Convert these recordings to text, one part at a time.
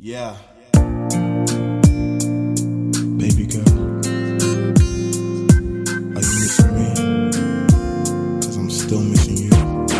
Yeah. Baby girl, are you missing me? 'Cause I'm still missing you.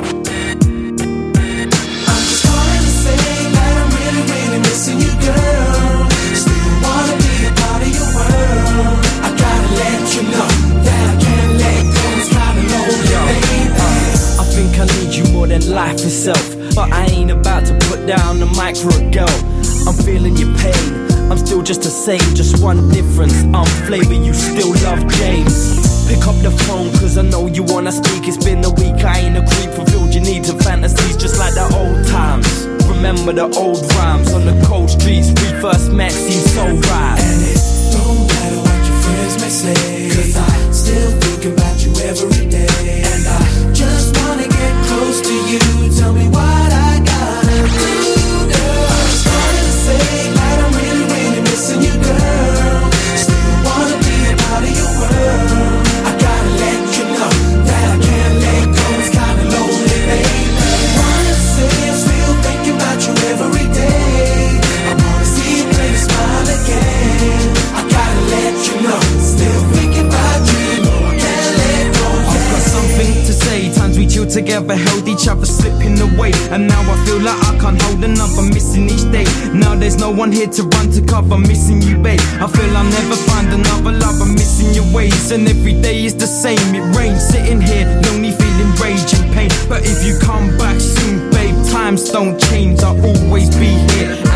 I'm just calling to say that I'm really, really missing you, girl. Still wanna be a part of your world. I gotta let you know that I can't let go. It's kinda lonely, baby. I think I need you more than life itself, but I ain't about to put down the mic for a girl. I'm feeling your pain, I'm still just the same, just one difference, I'm Flavor, you still love James. Pick up the phone cause I know you wanna speak. It's been a week, I ain't a creep, fulfilled your needs and fantasies just like the old times. Remember the old rhymes on the cold streets, we first met seemed so right. And it don't matter what your friends may say, 'cause I still think about you every day. And I just wanna get close to you, tell me what I gotta do, girl. I'm just calling to say that I'm really, really missing you, girl. Still wanna be a part of your world. I gotta let you know that I can't let go. It's kinda lonely, baby. Wanna say I'm still thinking about you every day. I wanna see you play the smile again. I gotta let you know, still thinking about you. No, I can't let go. I've got something to say. Times we chilled together, held each other, slipping away. And now I feel like I can't hold another, missing each day. Now there's no one here to run to cover, missing you, babe. I feel I'll never find another lover, missing your ways. And every day is the same, it rains, sitting here, lonely, feeling rage and pain. But if you come back soon, babe, times don't change, I'll always be here.